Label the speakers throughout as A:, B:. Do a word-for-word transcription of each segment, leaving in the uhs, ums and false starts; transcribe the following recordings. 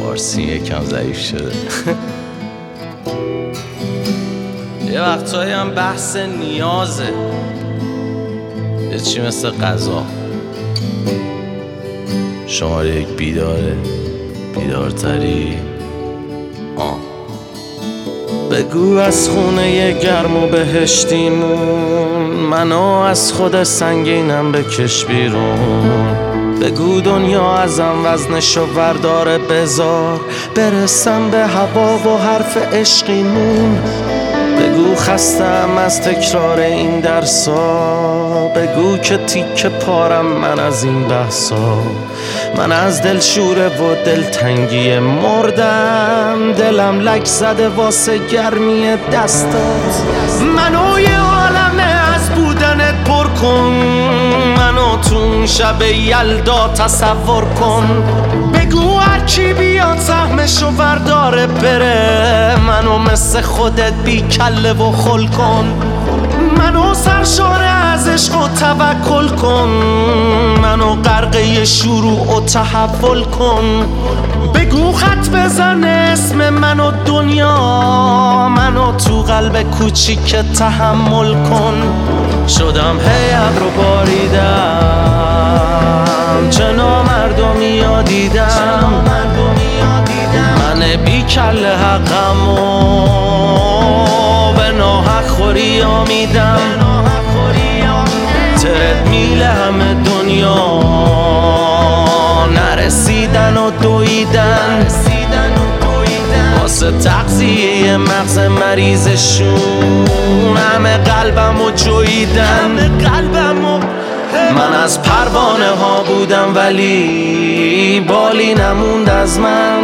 A: فارسی یکم ضعیف شده. یه وقتایی هم بحث نیازه، یه چی مثل غذا. شماره یک بیداره، بیدارتری. آه بگو از خونه گرم و بهشتیمون، منو از خود سنگینم بکش بیرون. بگو دنیا ازم وزنشو ورداره، بذار برسم به هوا و حرف عشقیمون. بگو خستم از تکرار این درسا، بگو که تیک پارم من از این بحثا. من از دل شوره و دلتنگی مردم، دلم لک زده واسه گرمی دستات. منو یه عالمه از بودنت پر کن، منو تو شب یلدا تصور کن. بگو هرکی بیاد سهمشو ورداره بره، منو مثل خودت بی کله و خل کن. منو سرشاره از عشق و توکل کن، منو غرقه شروع و تحول کن. بگو خط بزن اسم منو دنیا، منو تو قلب کوچیک تحمل کن. شدم هی ابرو باریدم، چه نامردمی ها دیدم. من بی کله حقم و به ناحق خوری ها میدم. ترد میله همه دنیا نرسیدن و دویدن، واسه تغذیه مغز مریضشون همه قلبم و جویدن. من از پروانه ها بودم ولی بالی نموند از من،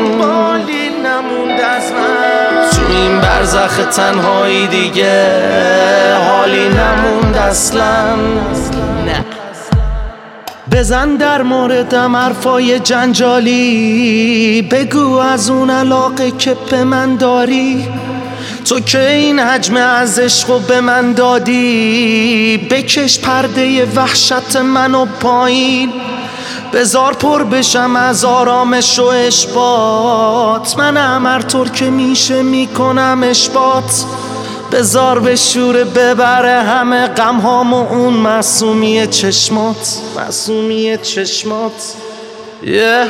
A: تو این برزخ تنهایی دیگه حالی نموند اصلا. نه بزن در موردم حرفای جنجالی، بگو از اون علاقه که به من داری. تو که این حجم از عشقو به من دادی، بکش پرده وحشت منو پایین. بذار پر بشم از آرامش و اشباط، منم هر طور که میشه میکنم اشباط. بذار به شوره ببره همه غم هام و اون معصومی چشمات، معصومی چشمات. yeah. yeah.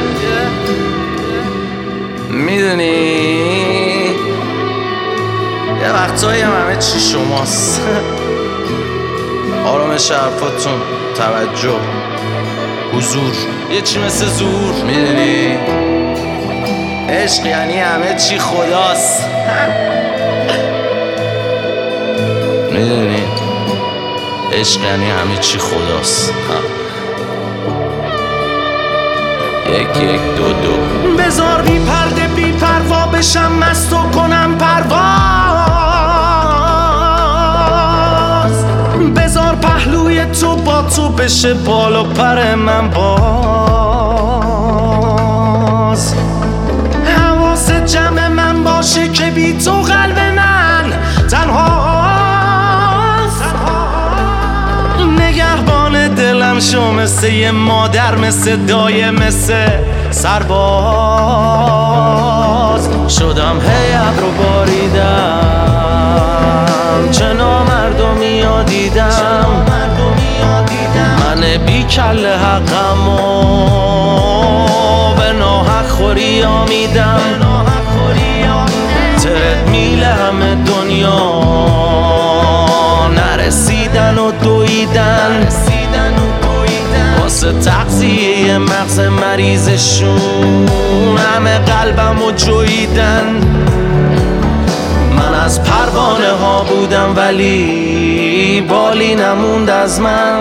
A: میدونی یه وقتایی هم همه چی شماست. آرامش حرفاتون، توجه، حضور، یه چی مثل زور. میدونی عشق یعنی همه چی خداست. میدونی عشق یعنی همه چی خداست. یک یک دو دو. بذار بی پرده بی پروا بشم، مست و کنم پرواز. بذار پهلوی تو با تو بشه بال و پر من باز. حواس جمع من باشه که بی تو قلب من تنهاست. نگهبان دلم شو مثل یه مادر، مثل دایه، مثل سرباز. شدم هی ابرو باریدم، چه نامردمی ها دیدم. من بی کله حقم و به ناحق خوری ها میدم. ترد میله همه دنیا نرسیدن و دویدن، واسه تغذیه مغز مریضشون همه قلبم و جویدن. من از پروانه ها بودم ولی بالی نموند از من،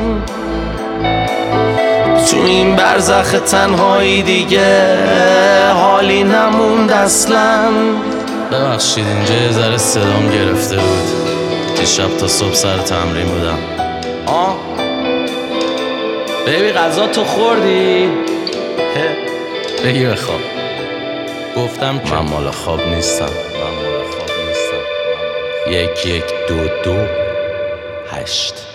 A: تو این برزخ تنهایی دیگه حالی نموند اصلا. ببخشید اینجا یه ذره صدام گرفته بود، دیشب تا صبح سر تمرین بودم. آه بیبی غذا تو خوردی؟ بگی بخواب. گفتم که من مال خواب نیستم، من مال خواب نیستم. یک یک دو دو هشت.